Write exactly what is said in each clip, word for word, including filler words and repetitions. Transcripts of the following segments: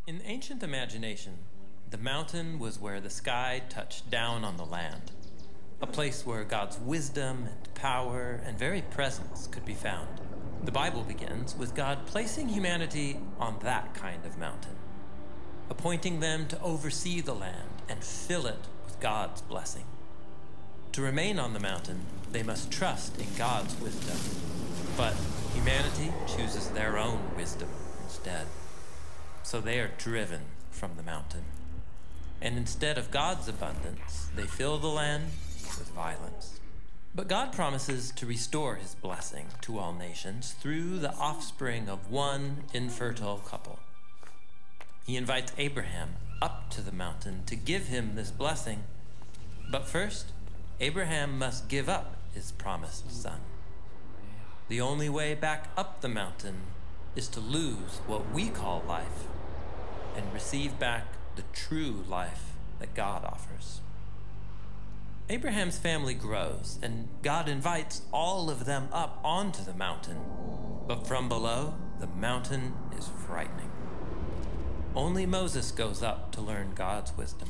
In ancient imagination, the mountain was where the sky touched down on the land, a place where God's wisdom and power and very presence could be found. The Bible begins with God placing humanity on that kind of mountain, appointing them to oversee the land and fill it with God's blessing. To remain on the mountain, they must trust in God's wisdom, but humanity chooses their own wisdom instead. So they are driven from the mountain. And instead of God's abundance, they fill the land with violence. But God promises to restore his blessing to all nations through the offspring of one infertile couple. He invites Abraham up to the mountain to give him this blessing. But first, Abraham must give up his promised son. The only way back up the mountain is to lose what we call life and receive back the true life that God offers. Abraham's family grows, and God invites all of them up onto the mountain. But from below, the mountain is frightening. Only Moses goes up to learn God's wisdom.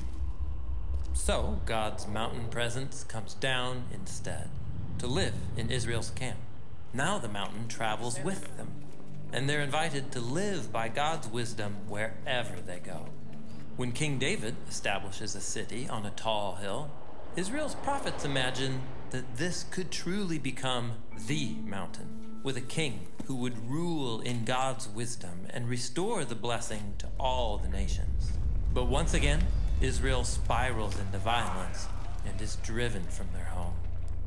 So God's mountain presence comes down instead to live in Israel's camp. Now the mountain travels with them, and they're invited to live by God's wisdom wherever they go. When King David establishes a city on a tall hill, Israel's prophets imagine that this could truly become the mountain, with a king who would rule in God's wisdom and restore the blessing to all the nations. But once again, Israel spirals into violence and is driven from their home.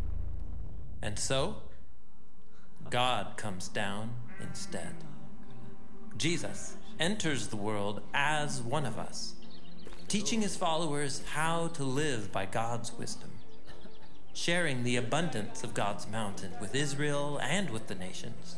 And so, God comes down instead. Jesus enters the world as one of us, teaching his followers how to live by God's wisdom, sharing the abundance of God's mountain with Israel and with the nations.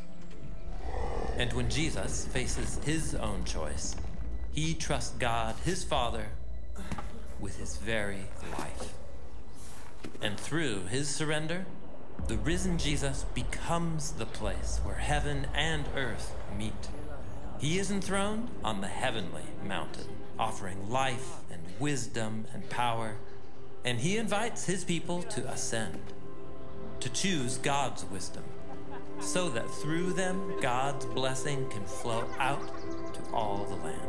And when Jesus faces his own choice, he trusts God, his Father, with his very life. And through his surrender, the risen Jesus becomes the place where heaven and earth meet. He is enthroned on the heavenly mountain, offering life and wisdom and power, and he invites his people to ascend, to choose God's wisdom, so that through them God's blessing can flow out to all the land.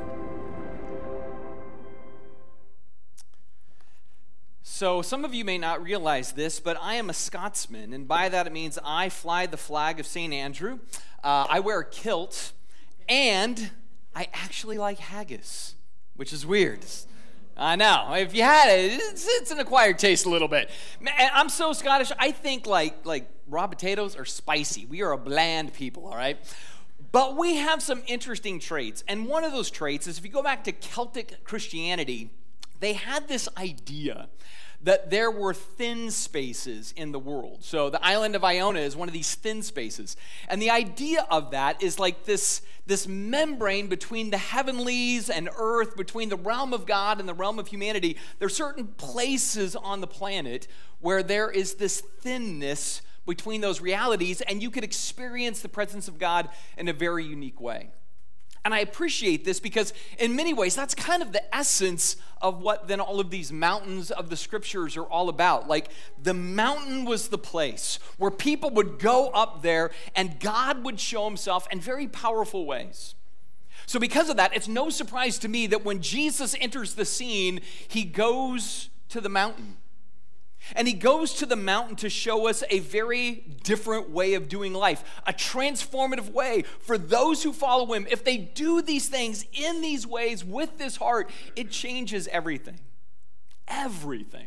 So some of you may not realize this, but I am a Scotsman, and by that it means I fly the flag of Saint Andrew, uh, I wear a kilt, and I actually like haggis, which is weird. I know. If you had it, it's, it's an acquired taste a little bit. Man, I'm so Scottish, I think like, like raw potatoes are spicy. We are a bland people, all right? But we have some interesting traits, and one of those traits is if you go back to Celtic Christianity, they had this idea that there were thin spaces in the world. So the island of Iona is one of these thin spaces. And the idea of that is like this, this membrane between the heavenlies and earth, between the realm of God and the realm of humanity. There are certain places on the planet where there is this thinness between those realities, and you could experience the presence of God in a very unique way. And I appreciate this because in many ways, that's kind of the essence of what then all of these mountains of the scriptures are all about. Like the mountain was the place where people would go up there and God would show himself in very powerful ways. So because of that, it's no surprise to me that when Jesus enters the scene, he goes to the mountain. And he goes to the mountain to show us a very different way of doing life, a transformative way for those who follow him. If they do these things in these ways with this heart, it changes everything. Everything.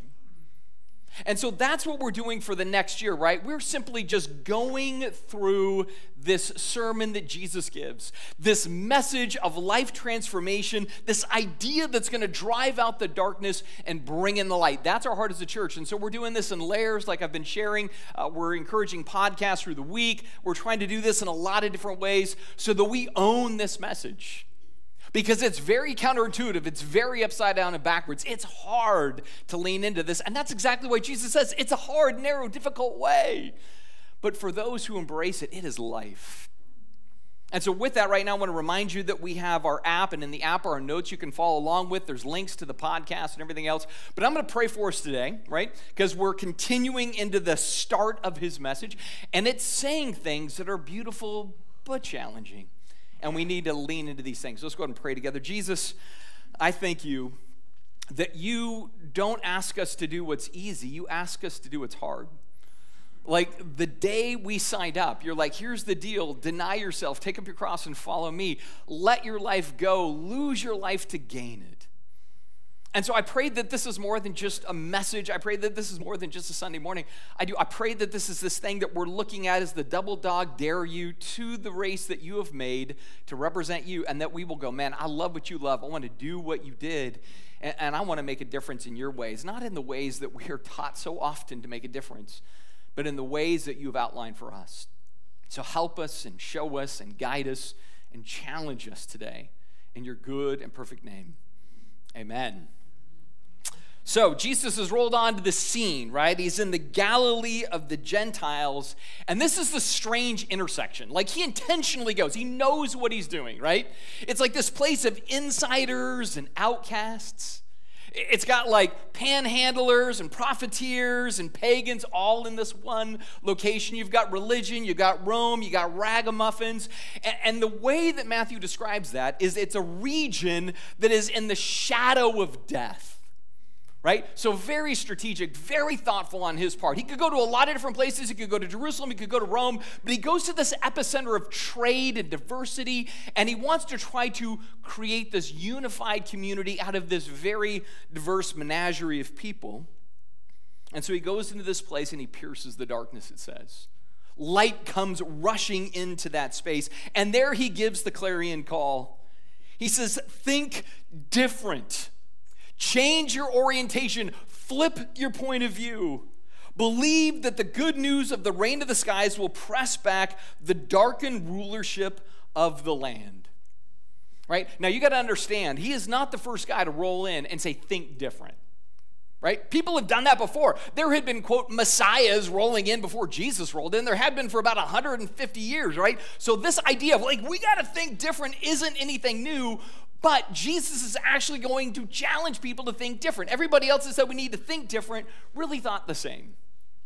And so that's what we're doing for the next year, right? We're simply just going through this sermon that Jesus gives, this message of life transformation, this idea that's going to drive out the darkness and bring in the light. That's our heart as a church. And so we're doing this in layers like I've been sharing. Uh, we're encouraging podcasts through the week. We're trying to do this in a lot of different ways so that we own this message. Because it's very counterintuitive. It's very upside down and backwards. It's hard to lean into this. And that's exactly what Jesus says. It's a hard, narrow, difficult way. But for those who embrace it, it is life. And so with that, right now, I want to remind you that we have our app, and in the app are our notes you can follow along with. There's links to the podcast and everything else. But I'm going to pray for us today, right? Because we're continuing into the start of his message, and it's saying things that are beautiful but challenging. And we need to lean into these things. So let's go ahead and pray together. Jesus, I thank you that you don't ask us to do what's easy. You ask us to do what's hard. Like the day we signed up, you're like, here's the deal. Deny yourself, take up your cross and follow me. Let your life go, lose your life to gain it. And so I prayed that this is more than just a message. I pray that this is more than just a Sunday morning. I do. I pray that this is this thing that we're looking at as the double dog dare you to the race that you have made to represent you, and that we will go, man, I love what you love. I want to do what you did, and, and I want to make a difference in your ways, not in the ways that we are taught so often to make a difference, but in the ways that you've outlined for us. So help us and show us and guide us and challenge us today in your good and perfect name. Amen. So Jesus has rolled onto the scene, right? He's in the Galilee of the Gentiles, and this is the strange intersection. Like he intentionally goes. He knows what he's doing, right? It's like this place of insiders and outcasts. It's got like panhandlers and profiteers and pagans all in this one location. You've got religion, you've got Rome, you got ragamuffins. And, and the way that Matthew describes that is it's a region that is in the shadow of death. Right? So very strategic, very thoughtful on his part. He could go to a lot of different places. He could go to Jerusalem, he could go to Rome, but he goes to this epicenter of trade and diversity, and he wants to try to create this unified community out of this very diverse menagerie of people. And so he goes into this place and he pierces the darkness, it says. Light comes rushing into that space, and there he gives the clarion call. He says, think different. Change your orientation. Flip your point of view. Believe that the good news of the reign of the skies will press back the darkened rulership of the land. Right? Now you got to understand, he is not the first guy to roll in and say, think different. Right? People have done that before. There had been, quote, messiahs rolling in before Jesus rolled in. There had been for about one hundred fifty years, right? So this idea of like, we got to think different isn't anything new. But Jesus is actually going to challenge people to think different. Everybody else that said we need to think different really thought the same.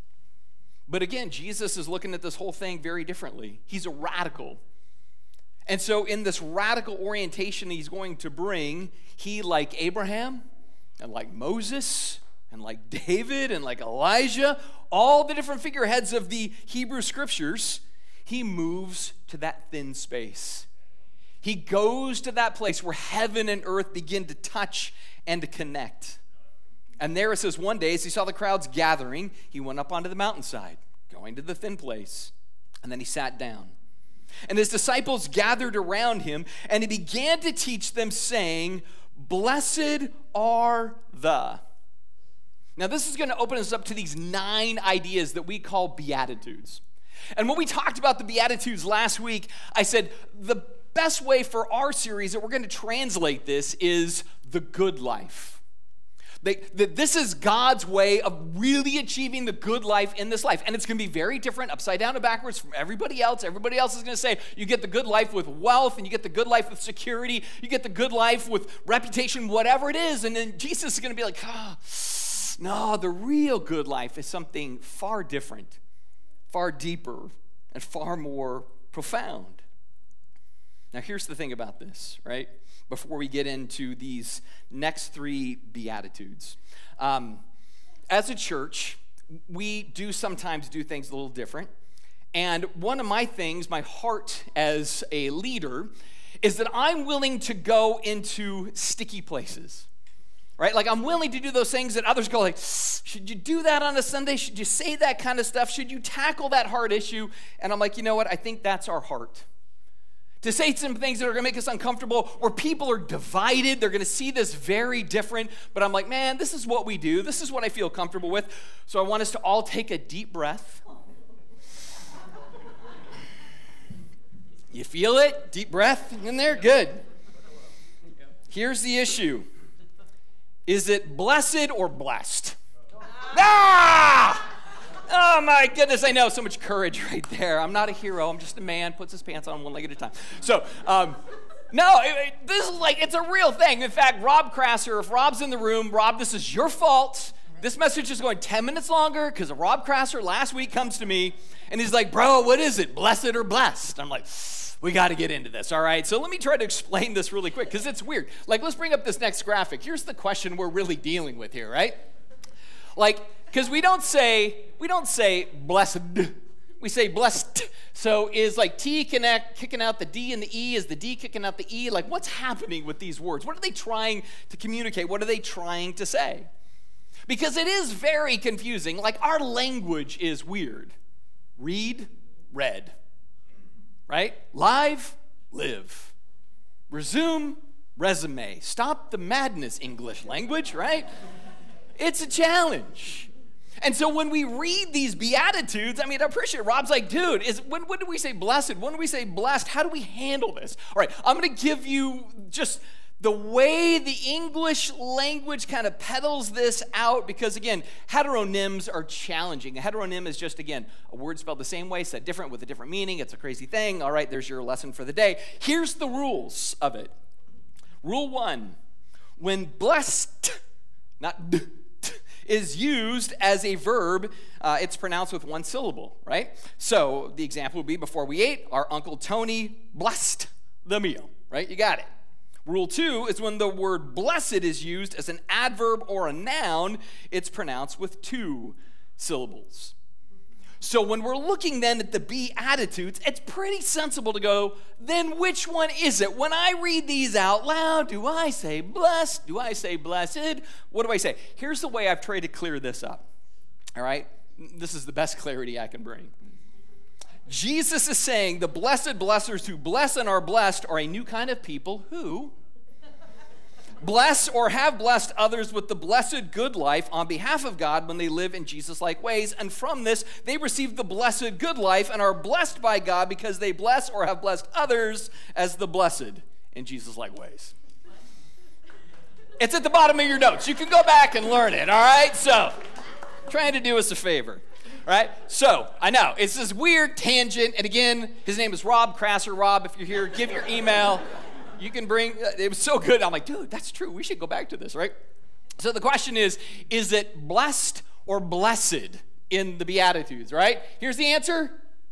But again, Jesus is looking at this whole thing very differently. He's a radical. And so in this radical orientation he's going to bring, he, like Abraham and like Moses and like David and like Elijah, all the different figureheads of the Hebrew scriptures, he moves to that thin space. He goes to that place where heaven and earth begin to touch and to connect. And there it says, one day as he saw the crowds gathering, he went up onto the mountainside, going to the thin place, and then he sat down. And his disciples gathered around him, and he began to teach them, saying, blessed are the. Now this is going to open us up to these nine ideas that we call Beatitudes. And when we talked about the Beatitudes last week, I said the best way for our series that we're going to translate this is the good life. That this is God's way of really achieving the good life in this life. And it's going to be very different, upside down and backwards from everybody else. Everybody else is going to say, you get the good life with wealth, and you get the good life with security, you get the good life with reputation, whatever it is. And then Jesus is going to be like, ah, oh, no, the real good life is something far different, far deeper, and far more profound. Now, here's the thing about this, right? Before we get into these next three Beatitudes. Um, as a church, we do sometimes do things a little different. And one of my things, my heart as a leader, is that I'm willing to go into sticky places, right? Like I'm willing to do those things that others go like, should you do that on a Sunday? Should you say that kind of stuff? Should you tackle that hard issue? And I'm like, you know what? I think that's our heart. To say some things that are going to make us uncomfortable, where people are divided, they're going to see this very different, but I'm like, man, this is what we do. This is what I feel comfortable with. So I want us to all take a deep breath. You feel it? Deep breath in there? Good. Here's the issue. Is it blessed or blessed? Ah! Oh my goodness, I know, so much courage right there. I'm not a hero, I'm just a man, puts his pants on one leg at a time. So, um, no, it, it, this is like, it's a real thing. In fact, Rob Crasser, if Rob's in the room, Rob, this is your fault. This message is going ten minutes longer because Rob Crasser last week comes to me and he's like, bro, what is it, blessed or blessed? I'm like, we got to get into this, all right? So let me try to explain this really quick because it's weird. Like, let's bring up this next graphic. Here's the question we're really dealing with here, right? Like, because we don't say, we don't say blessed, we say blessed. So is like T connect, kicking out the D and the E? Is the D kicking out the E? Like, what's happening with these words? What are they trying to communicate? What are they trying to say? Because it is very confusing. Like, our language is weird. Read, read. Right? Live, live. Resume, resume. Stop the madness, English language, right? It's a challenge. And so when we read these Beatitudes, I mean, I appreciate it. Rob's like, dude, is when, when do we say blessed? When do we say blessed? How do we handle this? All right, I'm going to give you just the way the English language kind of peddles this out because, again, heteronyms are challenging. A heteronym is just, again, a word spelled the same way, said different with a different meaning. It's a crazy thing. All right, there's your lesson for the day. Here's the rules of it. Rule one, when blessed, not d, is used as a verb, uh, it's pronounced with one syllable, right? So the example would be, before we ate, our Uncle Tony blessed the meal, right? You got it. Rule two is when the word blessed is used as an adverb or a noun, it's pronounced with two syllables. So when we're looking then at the Beatitudes, it's pretty sensible to go, then which one is it? When I read these out loud, do I say blessed? Do I say blessed? What do I say? Here's the way I've tried to clear this up, all right? This is the best clarity I can bring. Jesus is saying the blessed blessers who bless and are blessed are a new kind of people who bless or have blessed others with the blessed good life on behalf of God when they live in Jesus-like ways. And from this, they receive the blessed good life and are blessed by God because they bless or have blessed others as the blessed in Jesus-like ways. It's at the bottom of your notes. You can go back and learn it, all right? So, trying to do us a favor. Right? So, I know, it's this weird tangent, and again, his name is Rob Crasser. Rob, if you're here, give your email. You can bring, it was so good. I'm like, dude, that's true. We should go back to this, right? So the question is, is it blessed or blessed in the Beatitudes, right? Here's the answer.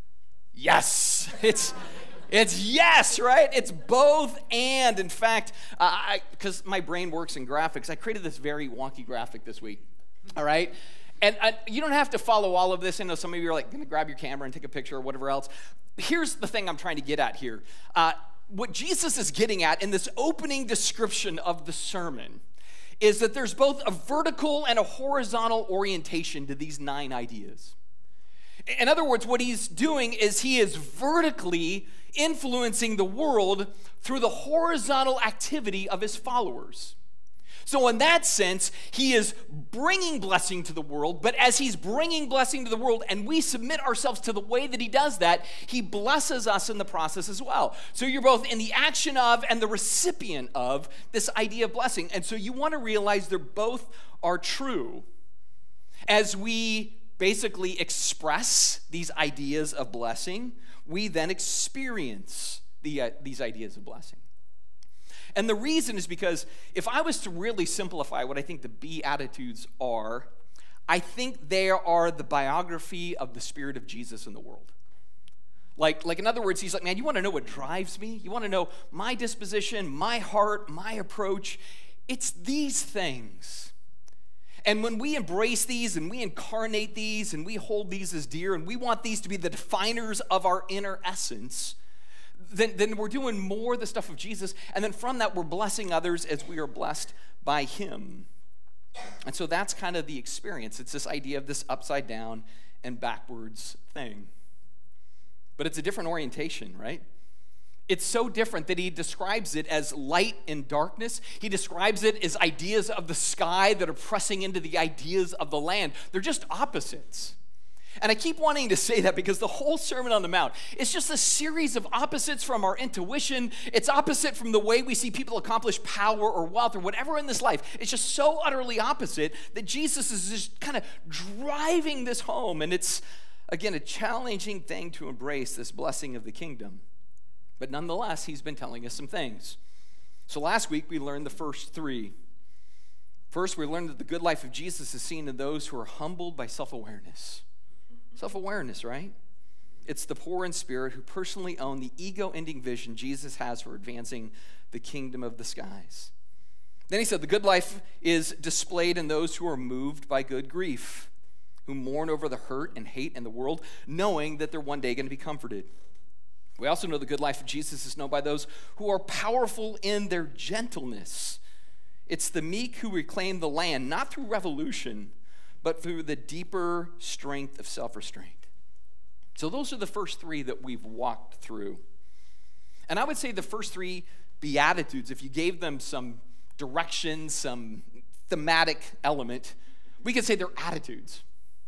Yes. It's it's yes, right? It's both and. In fact, uh, I because my brain works in graphics, I created this very wonky graphic this week, all right? And uh, you don't have to follow all of this. I know some of you are like going to grab your camera and take a picture or whatever else. Here's the thing I'm trying to get at here. Uh, what Jesus is getting at in this opening description of the sermon is that there's both a vertical and a horizontal orientation to these nine ideas. In other words, what he's doing is he is vertically influencing the world through the horizontal activity of his followers. So in that sense, he is bringing blessing to the world, but as he's bringing blessing to the world and we submit ourselves to the way that he does that, he blesses us in the process as well. So you're both in the action of and the recipient of this idea of blessing. And so you want to realize they're both are true. As we basically express these ideas of blessing, we then experience the, uh, these ideas of blessing. And the reason is because if I was to really simplify what I think the Beatitudes are, I think they are the biography of the Spirit of Jesus in the world. Like, like in other words, he's like, man, you want to know what drives me? You want to know my disposition, my heart, my approach? It's these things. And when we embrace these and we incarnate these and we hold these as dear and we want these to be the definers of our inner essence, Then, then we're doing more the stuff of Jesus, and then from that we're blessing others as we are blessed by him. And so that's kind of the experience. It's this idea of this upside down and backwards thing. But it's a different orientation, right? It's so different that he describes it as light and darkness. He describes it as ideas of the sky that are pressing into the ideas of the land. They're just opposites. And I keep wanting to say that because the whole Sermon on the Mount is just a series of opposites from our intuition. It's opposite from the way we see people accomplish power or wealth or whatever in this life. It's just so utterly opposite that Jesus is just kind of driving this home. And it's, again, a challenging thing to embrace, this blessing of the kingdom. But nonetheless, he's been telling us some things. So last week, we learned the first three. First, we learned that the good life of Jesus is seen in those who are humbled by self-awareness. Self-awareness, right? It's the poor in spirit who personally own the ego-ending vision Jesus has for advancing the kingdom of the skies. Then he said the good life is displayed in those who are moved by good grief, who mourn over the hurt and hate in the world, knowing that they're one day going to be comforted. We also know the good life of Jesus is known by those who are powerful in their gentleness. It's the meek who reclaim the land, not through revolution, but through the deeper strength of self-restraint. So those are the first three that we've walked through. And I would say the first three Beatitudes, if you gave them some direction, some thematic element, we could say they're attitudes.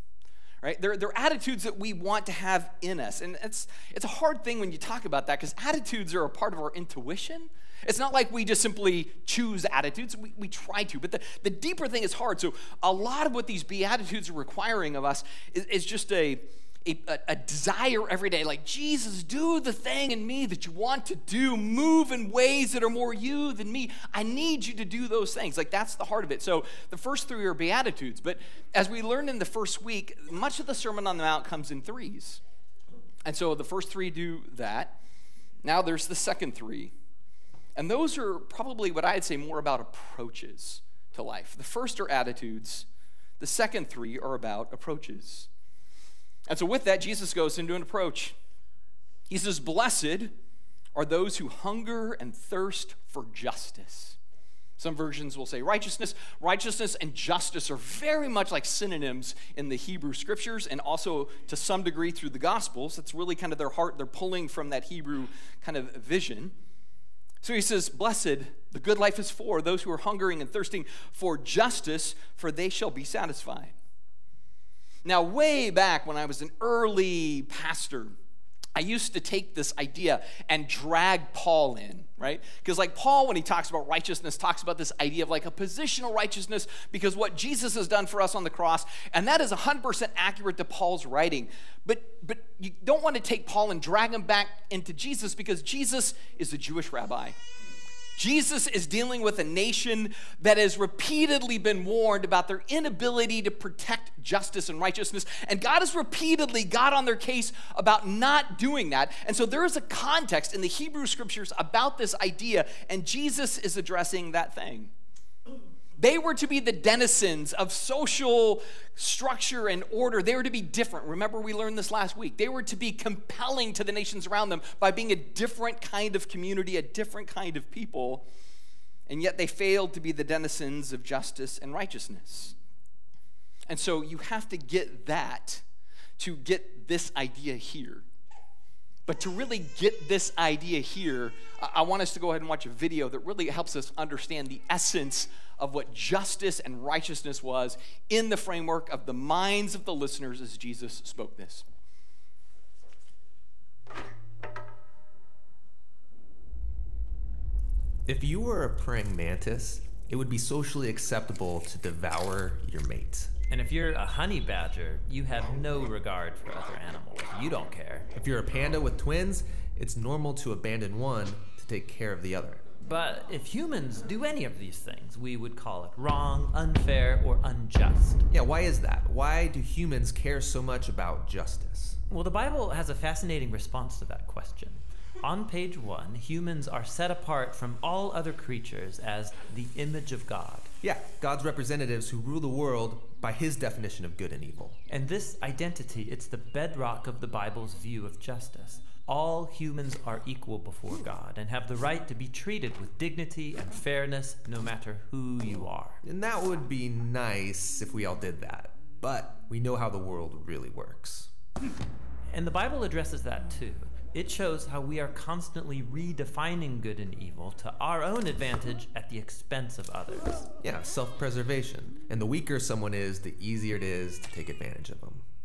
Right? They're, they're attitudes that we want to have in us. And it's, it's a hard thing when you talk about that because attitudes are a part of our intuition. It's not like we just simply choose attitudes. We, we try to. But the, the deeper thing is hard. So a lot of what these Beatitudes are requiring of us is, is just a, a, a desire every day. Like, Jesus, do the thing in me that you want to do. Move in ways that are more you than me. I need you to do those things. Like, that's the heart of it. So the first three are Beatitudes. But as we learned in the first week, much of the Sermon on the Mount comes in threes. And so the first three do that. Now there's the second three. And those are probably what I'd say more about approaches to life. The first are attitudes. The second three are about approaches. And so with that, Jesus goes into an approach. He says, blessed are those who hunger and thirst for justice. Some versions will say righteousness. Righteousness and justice are very much like synonyms in the Hebrew scriptures and also to some degree through the Gospels. That's really kind of their heart. They're pulling from that Hebrew kind of vision. So he says, blessed, the good life is for those who are hungering and thirsting for justice, for they shall be satisfied. Now, way back when I was an early pastor, I used to take this idea and drag Paul in, right? Because like Paul, when he talks about righteousness, talks about this idea of like a positional righteousness because what Jesus has done for us on the cross, and that is one hundred percent accurate to Paul's writing. But, but you don't want to take Paul and drag him back into Jesus because Jesus is a Jewish rabbi. Jesus is dealing with a nation that has repeatedly been warned about their inability to protect justice and righteousness, and God has repeatedly got on their case about not doing that. And so there is a context in the Hebrew scriptures about this idea, and Jesus is addressing that thing. They were to be the denizens of social structure and order. They were to be different. Remember, we learned this last week. They were to be compelling to the nations around them by being a different kind of community, a different kind of people. And yet they failed to be the denizens of justice and righteousness. And so you have to get that to get this idea here. But to really get this idea here, I want us to go ahead and watch a video that really helps us understand the essence of what justice and righteousness was in the framework of the minds of the listeners as Jesus spoke this. If you were a praying mantis, it would be socially acceptable to devour your mate. And if you're a honey badger, you have no regard for other animals. You don't care. If you're a panda with twins, it's normal to abandon one to take care of the other. But if humans do any of these things, we would call it wrong, unfair, or unjust. Yeah, why is that? Why do humans care so much about justice? Well, the Bible has a fascinating response to that question. On page one, humans are set apart from all other creatures as the image of God. Yeah, God's representatives who rule the world by his definition of good and evil. And this identity, it's the bedrock of the Bible's view of justice. All humans are equal before God and have the right to be treated with dignity and fairness no matter who you are. And that would be nice if we all did that. But we know how the world really works. And the Bible addresses that too. It shows how we are constantly redefining good and evil to our own advantage at the expense of others. Yeah, self-preservation. And the weaker someone is, the easier it is to take advantage of them.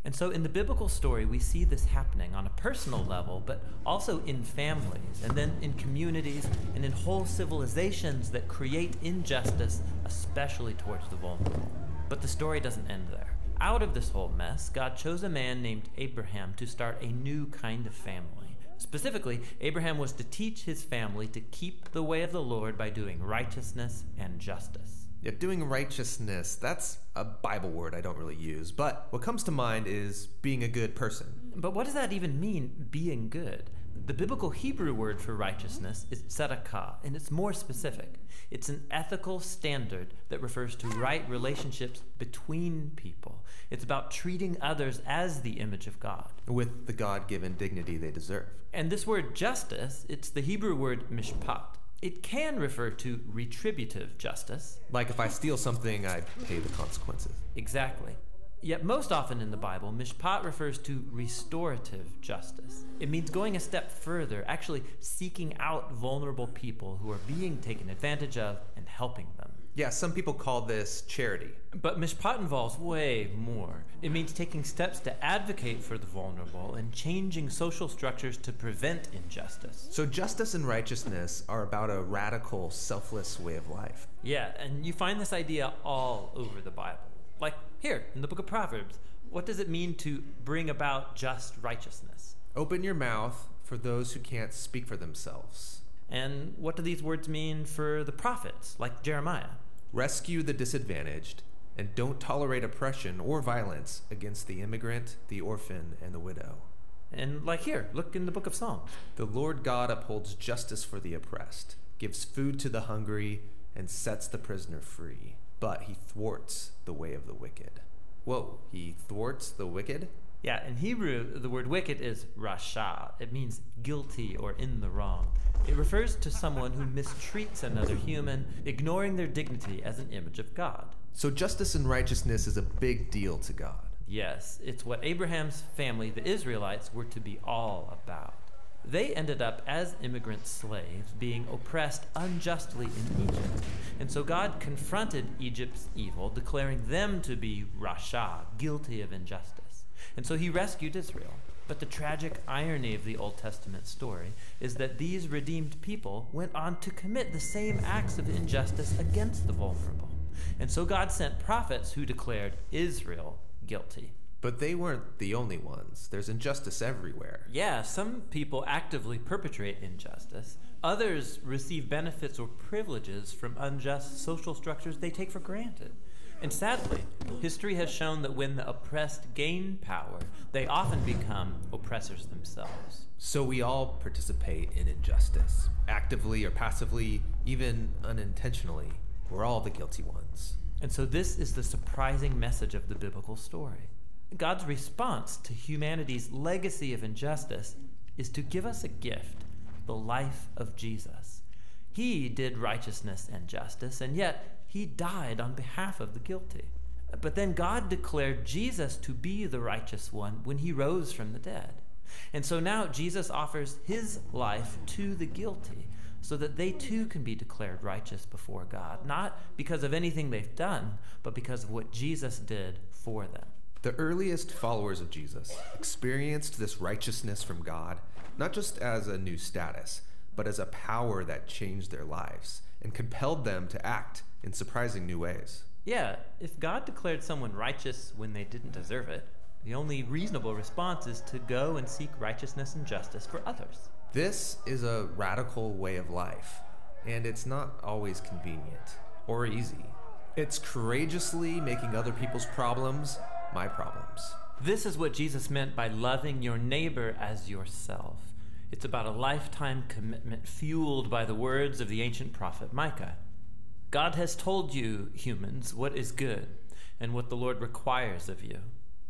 And so in the biblical story, we see this happening on a personal level, but also in families, and then in communities, and in whole civilizations that create injustice, especially towards the vulnerable. But the story doesn't end there. Out of this whole mess, God chose a man named Abraham to start a new kind of family. Specifically, Abraham was to teach his family to keep the way of the Lord by doing righteousness and justice. Yeah, doing righteousness, that's a Bible word I don't really use, but what comes to mind is being a good person. But what does that even mean, being good? The biblical Hebrew word for righteousness is tzedakah, and it's more specific. It's an ethical standard that refers to right relationships between people. It's about treating others as the image of God, with the God-given dignity they deserve. And this word justice, it's the Hebrew word mishpat. It can refer to retributive justice. Like if I steal something, I pay the consequences. Exactly. Yet most often in the Bible, mishpat refers to restorative justice. It means going a step further, actually seeking out vulnerable people who are being taken advantage of and helping them. Yeah, some people call this charity. But mishpat involves way more. It means taking steps to advocate for the vulnerable and changing social structures to prevent injustice. So justice and righteousness are about a radical, selfless way of life. Yeah, and you find this idea all over the Bible. Like here, in the book of Proverbs, what does it mean to bring about just righteousness? Open your mouth for those who can't speak for themselves. And what do these words mean for the prophets, like Jeremiah? Rescue the disadvantaged, and don't tolerate oppression or violence against the immigrant, the orphan, and the widow. And like here, look in the book of Psalms. The Lord God upholds justice for the oppressed, gives food to the hungry, and sets the prisoner free. But he thwarts the way of the wicked. Whoa, he thwarts the wicked? Yeah, in Hebrew, the word wicked is rasha. It means guilty or in the wrong. It refers to someone who mistreats another human, ignoring their dignity as an image of God. So justice and righteousness is a big deal to God. Yes, it's what Abraham's family, the Israelites, were to be all about. They ended up as immigrant slaves, being oppressed unjustly in Egypt. And so God confronted Egypt's evil, declaring them to be rasha, guilty of injustice. And so he rescued Israel. But the tragic irony of the Old Testament story is that these redeemed people went on to commit the same acts of injustice against the vulnerable. And so God sent prophets who declared Israel guilty. But they weren't the only ones. There's injustice everywhere. Yeah, some people actively perpetrate injustice. Others receive benefits or privileges from unjust social structures they take for granted. And sadly, history has shown that when the oppressed gain power, they often become oppressors themselves. So we all participate in injustice, actively or passively, even unintentionally. We're all the guilty ones. And so this is the surprising message of the biblical story. God's response to humanity's legacy of injustice is to give us a gift, the life of Jesus. He did righteousness and justice, and yet he died on behalf of the guilty. But then God declared Jesus to be the righteous one when he rose from the dead. And so now Jesus offers his life to the guilty so that they too can be declared righteous before God, not because of anything they've done, but because of what Jesus did for them. The earliest followers of Jesus experienced this righteousness from God, not just as a new status, but as a power that changed their lives and compelled them to act in surprising new ways. Yeah, if God declared someone righteous when they didn't deserve it, the only reasonable response is to go and seek righteousness and justice for others. This is a radical way of life, and it's not always convenient or easy. It's courageously making other people's problems my problems. This is what Jesus meant by loving your neighbor as yourself. It's about a lifetime commitment fueled by the words of the ancient prophet Micah. God has told you, humans, what is good, and what the Lord requires of you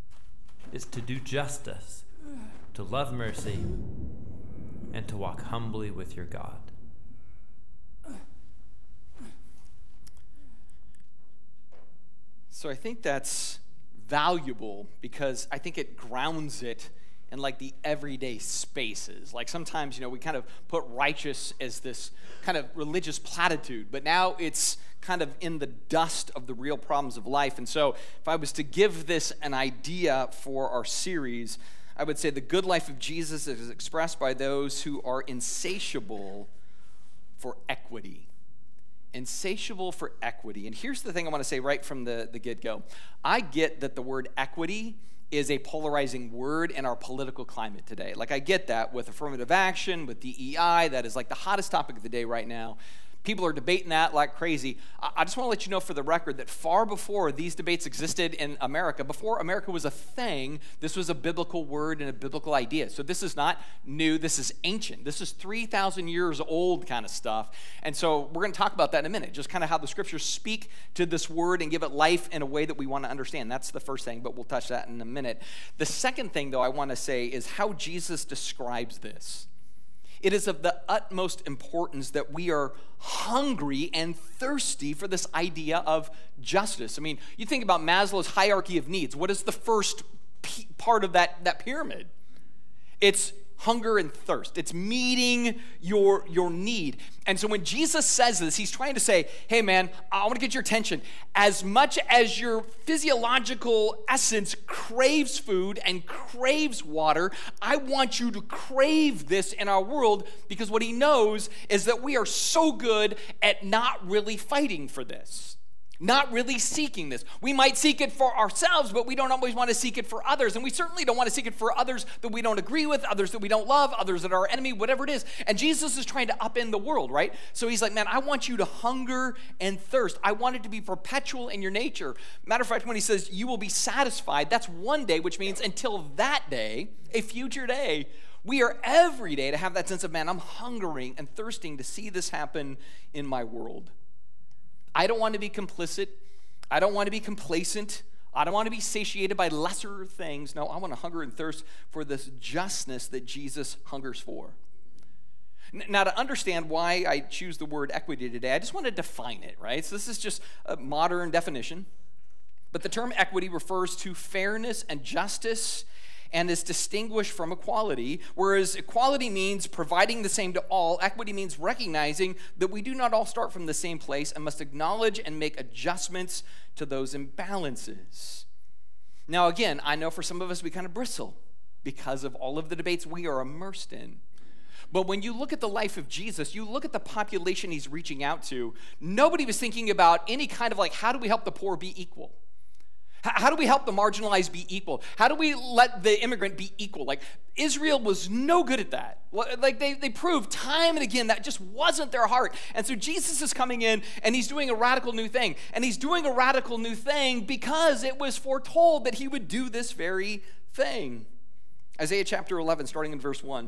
is to do justice, to love mercy, and to walk humbly with your God. So I think that's valuable because I think it grounds it in like the everyday spaces. Like sometimes, you know, we kind of put righteous as this kind of religious platitude, but now it's kind of in the dust of the real problems of life. And so if I was to give this an idea for our series, I would say the good life of Jesus is expressed by those who are insatiable for equity. Insatiable for equity. And here's the thing I want to say right from the, the get-go. I get that the word equity is a polarizing word in our political climate today. Like, I get that with affirmative action, with D E I, that is like the hottest topic of the day right now. People are debating that like crazy. I just want to let you know for the record that far before these debates existed in America, before America was a thing, this was a biblical word and a biblical idea. So this is not new. This is ancient. This is three thousand years old kind of stuff. And so we're going to talk about that in a minute, just kind of how the scriptures speak to this word and give it life in a way that we want to understand. That's the first thing, but we'll touch that in a minute. The second thing, though, I want to say is how Jesus describes this. It is of the utmost importance that we are hungry and thirsty for this idea of justice. I mean, you think about Maslow's hierarchy of needs. What is the first p- part of that, that pyramid? It's hunger and thirst. It's meeting your, your need. And so when Jesus says this, he's trying to say, hey man, I want to get your attention. As much as your physiological essence craves food and craves water, I want you to crave this in our world, because what he knows is that we are so good at not really fighting for this. Not really seeking this. We might seek it for ourselves, but we don't always want to seek it for others. And we certainly don't want to seek it for others that we don't agree with, others that we don't love, others that are our enemy, whatever it is. And Jesus is trying to upend the world, right? So he's like, man, I want you to hunger and thirst. I want it to be perpetual in your nature. Matter of fact, when he says you will be satisfied, that's one day, which means until that day, a future day, we are every day to have that sense of, man, I'm hungering and thirsting to see this happen in my world. I don't want to be complicit. I don't want to be complacent. I don't want to be satiated by lesser things. No, I want to hunger and thirst for this justness that Jesus hungers for. Now, to understand why I choose the word equity today, I just want to define it, right? So this is just a modern definition. But the term equity refers to fairness and justice and is distinguished from equality, whereas equality means providing the same to all. Equity means recognizing that we do not all start from the same place and must acknowledge and make adjustments to those imbalances. Now, again, I know for some of us we kind of bristle because of all of the debates we are immersed in. But when you look at the life of Jesus, you look at the population he's reaching out to, nobody was thinking about any kind of like, how do we help the poor be equal? How do we help the marginalized be equal? How do we let the immigrant be equal? Like, Israel was no good at that. Like, they, they proved time and again that just wasn't their heart. And so Jesus is coming in and he's doing a radical new thing. And he's doing a radical new thing because it was foretold that he would do this very thing. Isaiah chapter eleven, starting in verse one.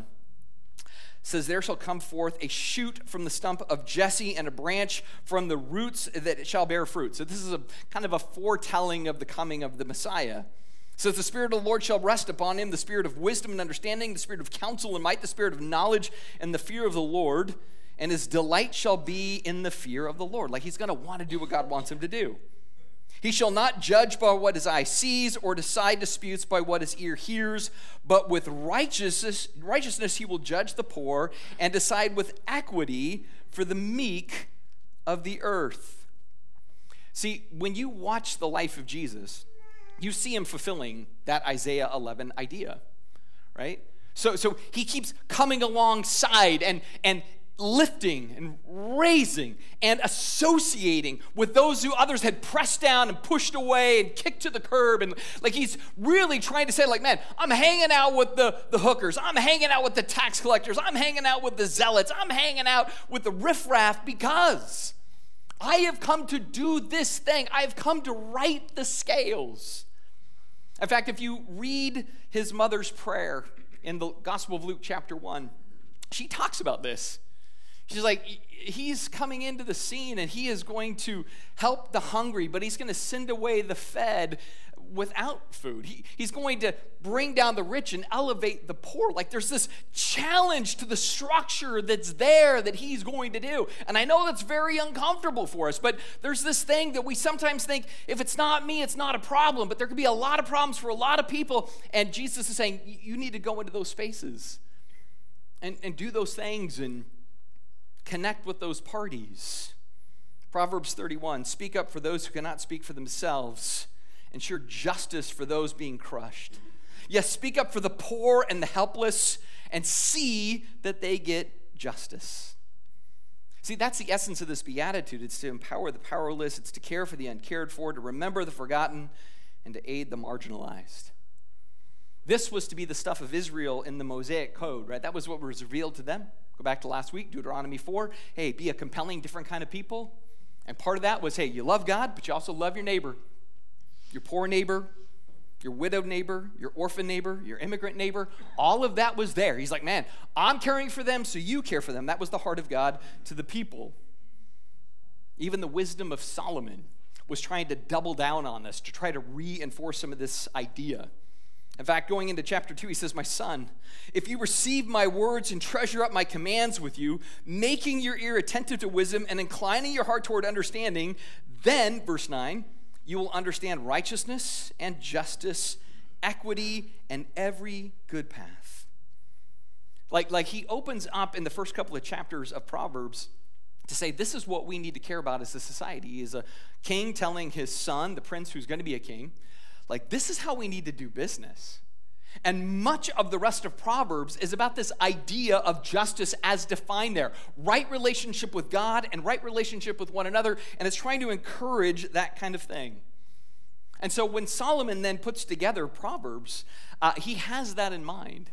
Says, there shall come forth a shoot from the stump of Jesse and a branch from the roots that it shall bear fruit. So this is a kind of a foretelling of the coming of the Messiah. It says, the Spirit of the Lord shall rest upon him, the Spirit of wisdom and understanding, the Spirit of counsel and might, the Spirit of knowledge and the fear of the Lord. And his delight shall be in the fear of the Lord. Like, he's going to want to do what God wants him to do. He shall not judge by what his eye sees or decide disputes by what his ear hears, but with righteousness, righteousness he will judge the poor and decide with equity for the meek of the earth. See, when you watch the life of Jesus, you see him fulfilling that Isaiah eleven idea, right? So, so he keeps coming alongside and, and lifting and raising and associating with those who others had pressed down and pushed away and kicked to the curb. And like, he's really trying to say, like, man, I'm hanging out with the, the hookers. I'm hanging out with the tax collectors. I'm hanging out with the zealots. I'm hanging out with the riffraff because I have come to do this thing. I have come to right the scales. In fact, if you read his mother's prayer in the Gospel of Luke chapter one, she talks about this. She's like, he's coming into the scene and he is going to help the hungry, but he's going to send away the fed without food. He, he's going to bring down the rich and elevate the poor. Like, there's this challenge to the structure that's there that he's going to do. And I know that's very uncomfortable for us, but there's this thing that we sometimes think, if it's not me, it's not a problem. But there could be a lot of problems for a lot of people. And Jesus is saying, you need to go into those spaces and, and do those things and connect with those parties. Proverbs thirty-one, speak up for those who cannot speak for themselves. Ensure justice for those being crushed. Yes, speak up for the poor and the helpless and see that they get justice. See, that's the essence of this beatitude. It's to empower the powerless. It's to care for the uncared for, to remember the forgotten, and to aid the marginalized. This was to be the stuff of Israel in the Mosaic Code, right? That was what was revealed to them. Go back to last week, Deuteronomy four. Hey, be a compelling, different kind of people. And part of that was, hey, you love God, but you also love your neighbor. Your poor neighbor, your widowed neighbor, your orphan neighbor, your immigrant neighbor. All of that was there. He's like, man, I'm caring for them, so you care for them. That was the heart of God to the people. Even the wisdom of Solomon was trying to double down on this, to try to reinforce some of this idea. In fact, going into chapter two, he says, my son, if you receive my words and treasure up my commands with you, making your ear attentive to wisdom and inclining your heart toward understanding, then, verse nine, you will understand righteousness and justice, equity, and every good path. Like, like he opens up in the first couple of chapters of Proverbs to say this is what we need to care about as a society. He is a king telling his son, the prince who's going to be a king, like this is how we need to do business. And much of the rest of Proverbs is about this idea of justice as defined there. Right relationship with God and right relationship with one another. And it's trying to encourage that kind of thing. And so when Solomon then puts together Proverbs, uh, he has that in mind.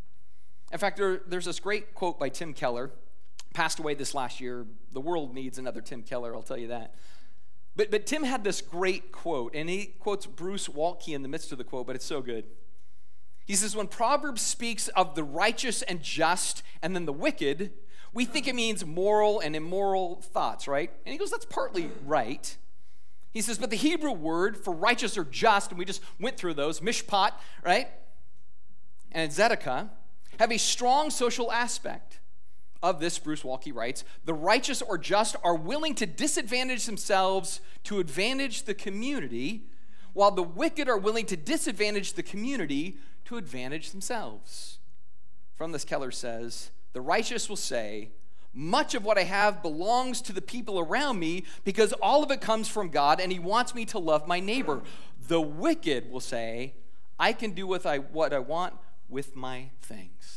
In fact, there, there's this great quote by Tim Keller. Passed away this last year. The world needs another Tim Keller, I'll tell you that. But, but Tim had this great quote, and he quotes Bruce Waltke in the midst of the quote, but it's so good. He says, when Proverbs speaks of the righteous and just and then the wicked, we think it means moral and immoral thoughts, right? And he goes, that's partly right. He says, but the Hebrew word for righteous or just, and we just went through those, mishpat, right? And tzedakah, have a strong social aspect. Of this, Bruce Waltke writes, the righteous or just are willing to disadvantage themselves to advantage the community, while the wicked are willing to disadvantage the community to advantage themselves. From this, Keller says, the righteous will say, much of what I have belongs to the people around me because all of it comes from God and he wants me to love my neighbor. The wicked will say, I can do what I, what I want with my things.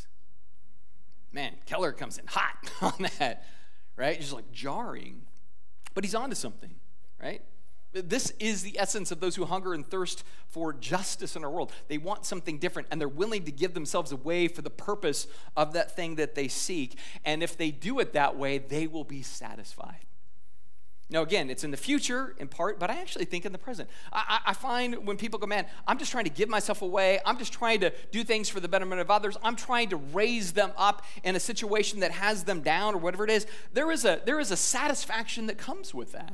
Man, Keller comes in hot on that, right? Just like jarring. But he's onto something, right? This is the essence of those who hunger and thirst for justice in our world. They want something different, and they're willing to give themselves away for the purpose of that thing that they seek. And if they do it that way, they will be satisfied. Now, again, it's in the future in part, but I actually think in the present. I, I find when people go, man, I'm just trying to give myself away. I'm just trying to do things for the betterment of others. I'm trying to raise them up in a situation that has them down or whatever it is. There is a, there is a satisfaction that comes with that.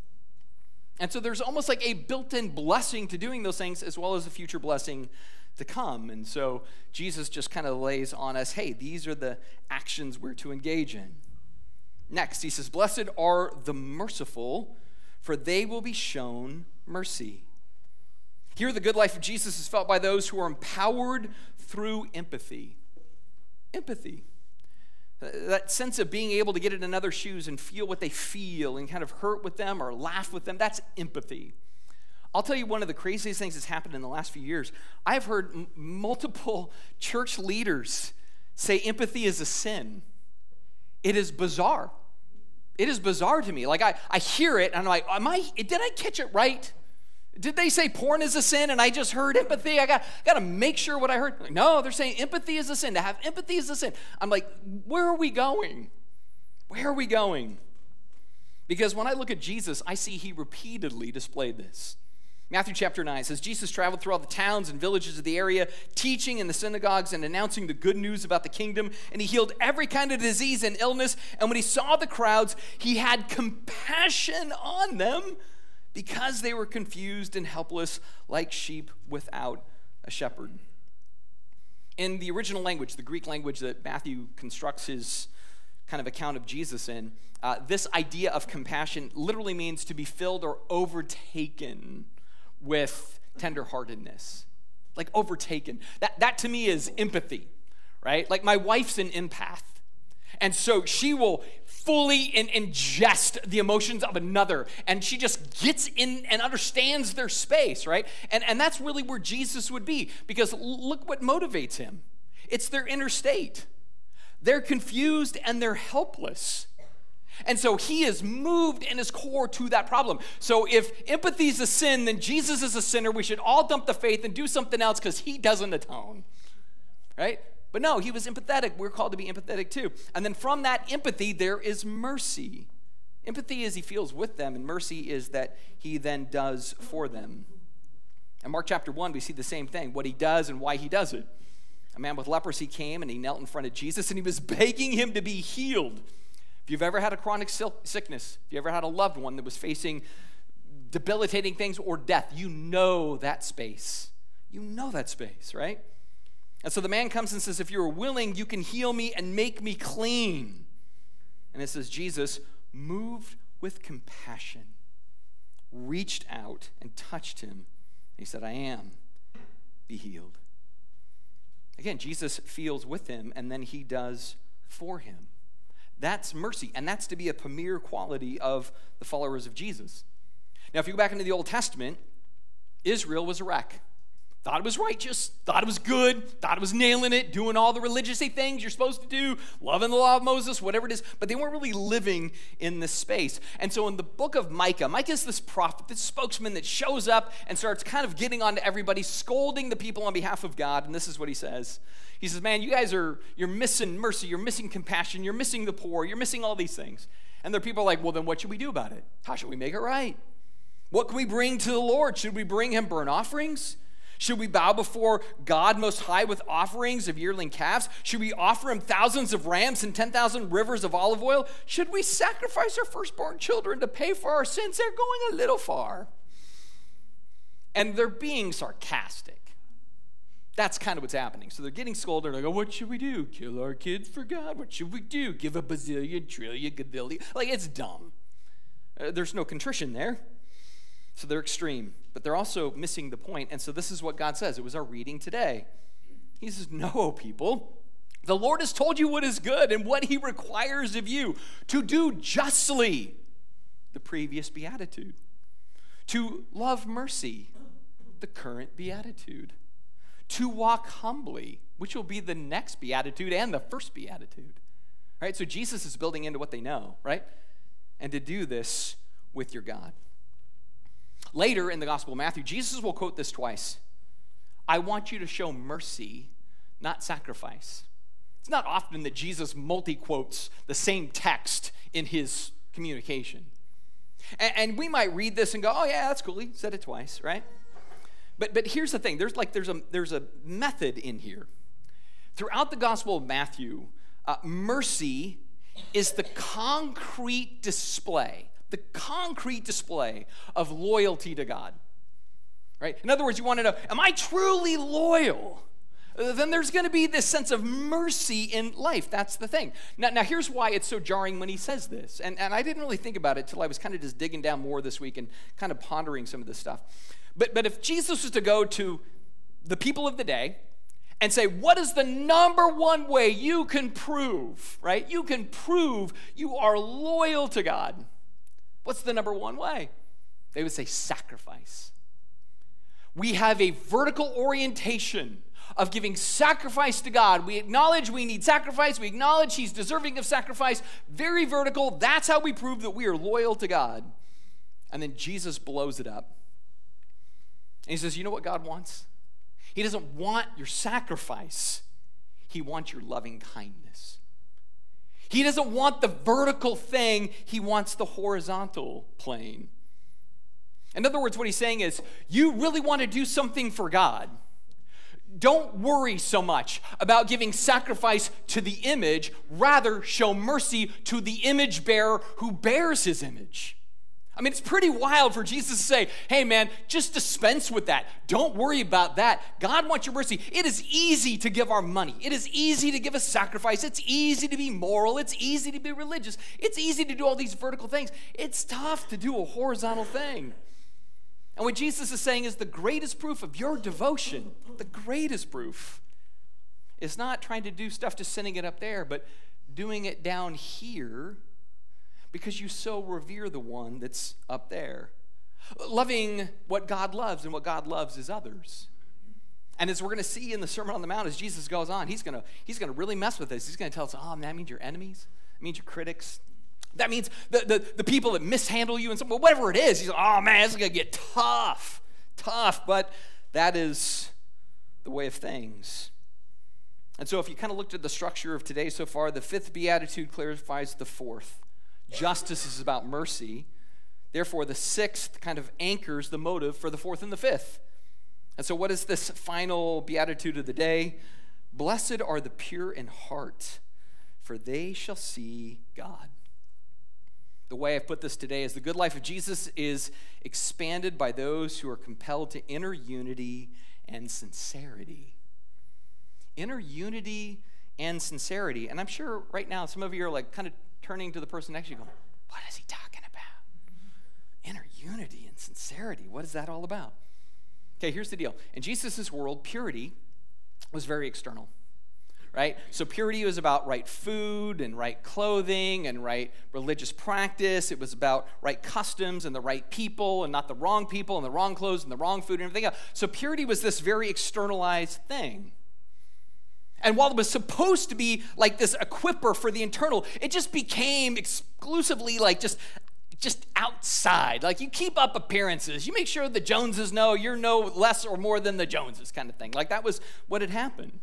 And so there's almost like a built-in blessing to doing those things as well as a future blessing to come. And so Jesus just kind of lays on us, hey, these are the actions we're to engage in. Next, he says, blessed are the merciful, for they will be shown mercy. Here, the good life of Jesus is felt by those who are empowered through empathy. Empathy. That sense of being able to get in another's shoes and feel what they feel and kind of hurt with them or laugh with them, that's empathy. I'll tell you one of the craziest things that's happened in the last few years. I've heard m- multiple church leaders say empathy is a sin. It is bizarre. It is bizarre to me. Like I, I hear it and I'm like, am I, did I catch it right? Did they say porn is a sin and I just heard empathy? I got, got to make sure what I heard. Like, no, they're saying empathy is a sin. To have empathy is a sin. I'm like, where are we going? Where are we going? Because when I look at Jesus, I see he repeatedly displayed this. Matthew chapter nine says, Jesus traveled through all the towns and villages of the area, teaching in the synagogues and announcing the good news about the kingdom. And he healed every kind of disease and illness. And when he saw the crowds, he had compassion on them because they were confused and helpless like sheep without a shepherd. In the original language, the Greek language that Matthew constructs his kind of account of Jesus in, uh, this idea of compassion literally means to be filled or overtaken with tenderheartedness, like overtaken. That, that to me is empathy, right? Like my wife's an empath. And so she will fully in, ingest the emotions of another. And she just gets in and understands their space, right? And, and that's really where Jesus would be, because look what motivates him. It's their inner state. They're confused and they're helpless. And so he is moved in his core to that problem. So if empathy is a sin, then Jesus is a sinner. We should all dump the faith and do something else because he doesn't atone, right? But no, he was empathetic. We're called to be empathetic too. And then from that empathy, there is mercy. Empathy is he feels with them, and mercy is that he then does for them. In Mark chapter one, we see the same thing, what he does and why he does it. A man with leprosy came and he knelt in front of Jesus and he was begging him to be healed. If you've ever had a chronic sickness, if you ever had a loved one that was facing debilitating things or death, you know that space. You know that space, right? And so the man comes and says, if you are willing, you can heal me and make me clean. And it says, Jesus, moved with compassion, reached out and touched him. And he said, I am. Be healed. Again, Jesus feels with him, and then he does for him. That's mercy, and that's to be a premier quality of the followers of Jesus. Now, if you go back into the Old Testament, Israel was a wreck. Thought it was righteous, thought it was good, thought it was nailing it, doing all the religious things you're supposed to do, loving the law of Moses, whatever it is, but they weren't really living in this space. And so in the book of Micah, Micah is this prophet, this spokesman that shows up and starts kind of getting on to everybody, scolding the people on behalf of God, and this is what he says. He says, man, you guys are, you're missing mercy, you're missing compassion, you're missing the poor, you're missing all these things. And there are people like, well, then what should we do about it? How should we make it right? What can we bring to the Lord? Should we bring him burnt offerings? Should we bow before God Most High with offerings of yearling calves? Should we offer him thousands of rams and ten thousand rivers of olive oil? Should we sacrifice our firstborn children to pay for our sins? They're going a little far. And they're being sarcastic. That's kind of what's happening. So they're getting scolded. They're like, oh, what should we do? Kill our kids for God? What should we do? Give a bazillion, trillion, gazillion? Like, it's dumb. Uh, there's no contrition there. So they're extreme. But they're also missing the point. And so this is what God says. It was our reading today. He says, no, people. The Lord has told you what is good and what he requires of you. To do justly, the previous beatitude. To love mercy, the current beatitude. To walk humbly, which will be the next beatitude and the first beatitude. Right? So Jesus is building into what they know, right? And to do this with your God. Later in the Gospel of Matthew, Jesus will quote this twice. I want you to show mercy, not sacrifice. It's not often that Jesus multi-quotes the same text in his communication. And, and we might read this and go, oh yeah, that's cool. He said it twice, right? But but here's the thing. There's like there's a there's a method in here. Throughout the Gospel of Matthew, uh, mercy is the concrete display, the concrete display of loyalty to God. Right? In other words, you want to know, am I truly loyal? Uh, then there's going to be this sense of mercy in life. That's the thing. Now, now here's why it's so jarring when he says this. And, and I didn't really think about it till I was kind of just digging down more this week and kind of pondering some of this stuff. But, but if Jesus was to go to the people of the day and say, what is the number one way you can prove, right? You can prove you are loyal to God. What's the number one way? They would say sacrifice. We have a vertical orientation of giving sacrifice to God. We acknowledge we need sacrifice. We acknowledge he's deserving of sacrifice. Very vertical. That's how we prove that we are loyal to God. And then Jesus blows it up. And he says, you know what God wants? He doesn't want your sacrifice. He wants your loving kindness. He doesn't want the vertical thing. He wants the horizontal plane. In other words, what he's saying is, you really want to do something for God. Don't worry so much about giving sacrifice to the image. Rather, show mercy to the image bearer who bears his image. I mean, it's pretty wild for Jesus to say, hey, man, just dispense with that. Don't worry about that. God wants your mercy. It is easy to give our money. It is easy to give a sacrifice. It's easy to be moral. It's easy to be religious. It's easy to do all these vertical things. It's tough to do a horizontal thing. And what Jesus is saying is the greatest proof of your devotion, the greatest proof, is not trying to do stuff just sending it up there, but doing it down here because you so revere the one that's up there. Loving what God loves, and what God loves is others. And as we're going to see in the Sermon on the Mount, as Jesus goes on, he's going to he's going to really mess with this. He's going to tell us, oh, that means your enemies. It means your critics. That means the, the, the people that mishandle you and some, whatever it is. He's like, oh, man, it's going to get tough, tough. But that is the way of things. And so if you kind of looked at the structure of today so far, the fifth beatitude clarifies the fourth. Justice is about mercy. Therefore, the sixth kind of anchors the motive for the fourth and the fifth. And so what is this final beatitude of the day? Blessed are the pure in heart, for they shall see God. The way I've put this today is the good life of Jesus is expanded by those who are compelled to inner unity and sincerity. Inner unity and sincerity. And I'm sure right now some of you are like kind of turning to the person next to you going, what is he talking about? Inner unity and sincerity. What is that all about? Okay, here's the deal. In Jesus' world, purity was very external, right? So purity was about right food and right clothing and right religious practice. It was about right customs and the right people and not the wrong people and the wrong clothes and the wrong food and everything else. So purity was this very externalized thing. And while it was supposed to be like this equiper for the internal, it just became exclusively like just just outside. Like you keep up appearances. You make sure the Joneses know you're no less or more than the Joneses kind of thing. Like that was what had happened.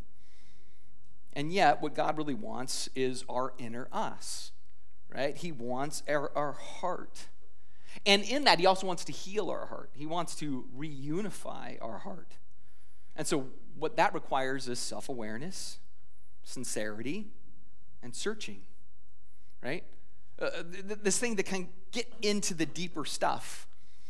And yet what God really wants is our inner us, right? He wants our, our heart. And in that, he also wants to heal our heart. He wants to reunify our heart. And so what that requires is self-awareness, sincerity, and searching, right? Uh, th- this thing that can get into the deeper stuff.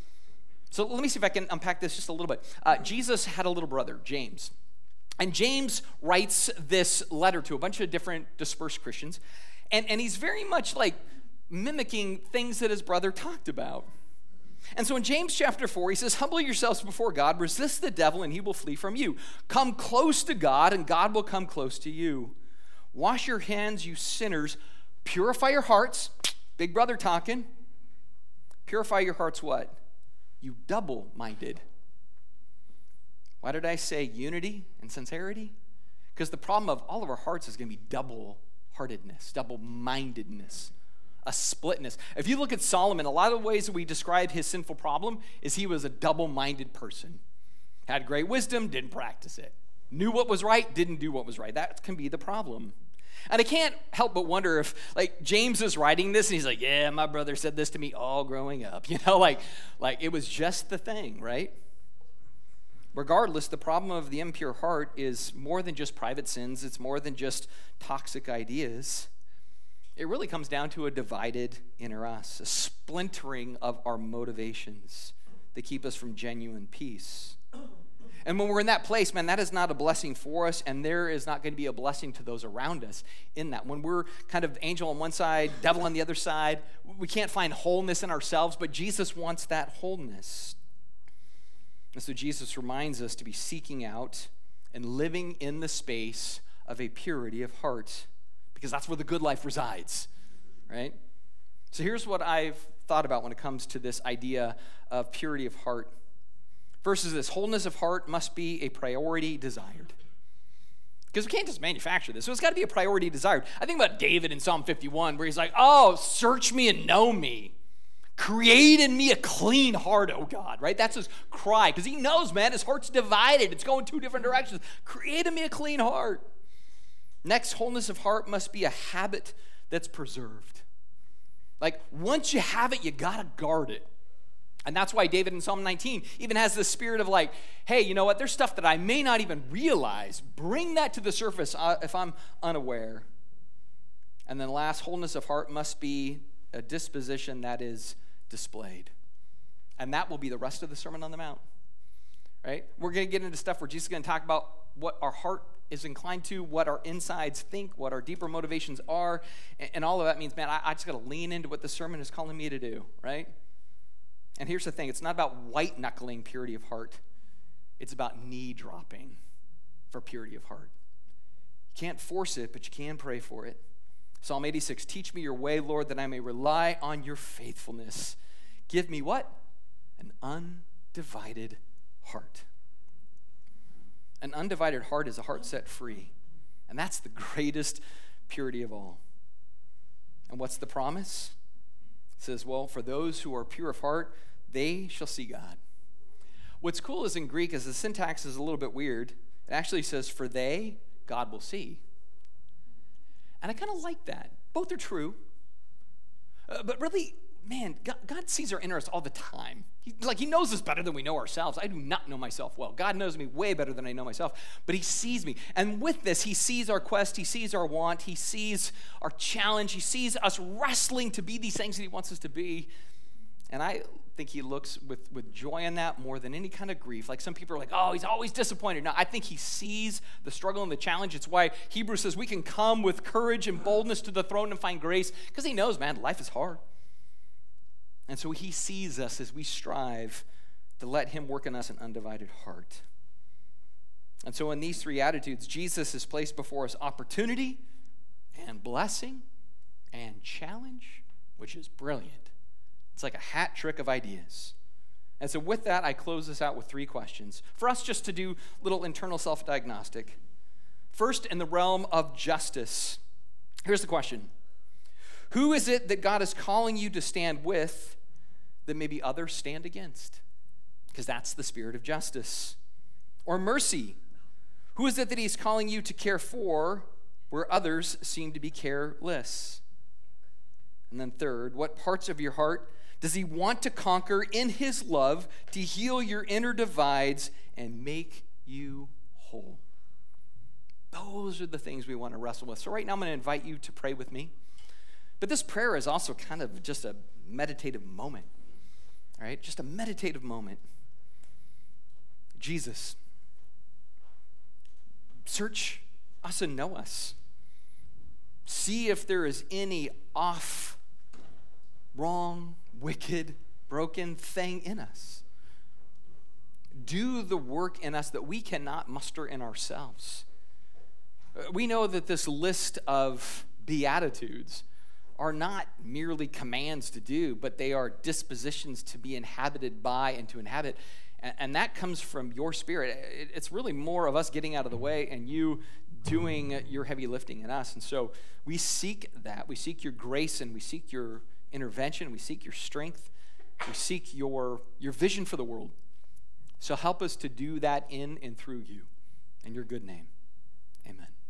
So let me see if I can unpack this just a little bit. Uh, Jesus had a little brother, James. And James writes this letter to a bunch of different dispersed Christians. And, and he's very much like mimicking things that his brother talked about. And so in James chapter four, he says, humble yourselves before God, resist the devil, and he will flee from you. Come close to God, and God will come close to you. Wash your hands, you sinners. Purify your hearts. Big brother talking. Purify your hearts what? You double-minded. Why did I say unity and sincerity? Because the problem of all of our hearts is going to be double-heartedness, double-mindedness, a splitness. If you look at Solomon, a lot of ways that we describe his sinful problem is he was a double-minded person. Had great wisdom, didn't practice it. Knew what was right, didn't do what was right. That can be the problem. And I can't help but wonder if, like, James is writing this, and he's like, yeah, my brother said this to me all growing up. You know, like, like it was just the thing, right? Regardless, the problem of the impure heart is more than just private sins. It's more than just toxic ideas. It really comes down to a divided inner us, a splintering of our motivations that keep us from genuine peace. And when we're in that place, man, that is not a blessing for us, and there is not going to be a blessing to those around us in that. When we're kind of angel on one side, devil on the other side, we can't find wholeness in ourselves, but Jesus wants that wholeness. And so Jesus reminds us to be seeking out and living in the space of a purity of heart, because that's where the good life resides, right? So here's what I've thought about when it comes to this idea of purity of heart. First is this: wholeness of heart must be a priority desired. Because we can't just manufacture this. So it's got to be a priority desired. I think about David in Psalm fifty-one, where he's like, oh, search me and know me. Create in me a clean heart, oh God, right? That's his cry, because he knows, man, his heart's divided. It's going two different directions. Create in me a clean heart. Next, wholeness of heart must be a habit that's preserved. Like, once you have it, you got to guard it. And that's why David in Psalm nineteen even has this spirit of like, hey, you know what? There's stuff that I may not even realize. Bring that to the surface uh, if I'm unaware. And then last, wholeness of heart must be a disposition that is displayed. And that will be the rest of the Sermon on the Mount, right? We're going to get into stuff where Jesus is going to talk about what our heart is inclined to, what our insides think, what our deeper motivations are. And, and all of that means, man, I, I just got to lean into what the sermon is calling me to do, right? And here's the thing. It's not about white-knuckling purity of heart. It's about knee-dropping for purity of heart. You can't force it, but you can pray for it. Psalm eighty-six, teach me your way, Lord, that I may rely on your faithfulness. Give me what? An undivided heart. An undivided heart is a heart set free. And that's the greatest purity of all. And what's the promise? It says, well, for those who are pure of heart, they shall see God. What's cool is in Greek is the syntax is a little bit weird. It actually says, for they, God will see. And I kind of like that. Both are true. Uh, but really, man, God, God sees our interests all the time. He, like, he knows us better than we know ourselves. I do not know myself well. God knows me way better than I know myself. But he sees me. And with this, he sees our quest. He sees our want. He sees our challenge. He sees us wrestling to be these things that he wants us to be. And I think he looks with, with joy in that more than any kind of grief. Like some people are like, oh, he's always disappointed. No, I think he sees the struggle and the challenge. It's why Hebrews says we can come with courage and boldness to the throne and find grace, because he knows, man, life is hard. And so he sees us as we strive to let him work in us an undivided heart. And so in these three attitudes, Jesus has placed before us opportunity and blessing and challenge, which is brilliant. It's like a hat trick of ideas. And so with that, I close this out with three questions for us just to do little internal self-diagnostic. First, in the realm of justice, here's the question. Who is it that God is calling you to stand with that maybe others stand against? Because that's the spirit of justice. Or mercy. Who is it that he's calling you to care for where others seem to be careless? And then third, what parts of your heart does he want to conquer in his love to heal your inner divides and make you whole? Those are the things we want to wrestle with. So right now I'm going to invite you to pray with me. But this prayer is also kind of just a meditative moment. All right? Just a meditative moment. Jesus, search us and know us. See if there is any off, wrong, wicked, broken thing in us. Do the work in us that we cannot muster in ourselves. We know that this list of beatitudes are not merely commands to do, but they are dispositions to be inhabited by and to inhabit. And that comes from your spirit. It's really more of us getting out of the way and you doing your heavy lifting in us. And so we seek that. We seek your grace and we seek your intervention. We seek your strength. We seek your, your vision for the world. So help us to do that in and through you. In your good name, amen.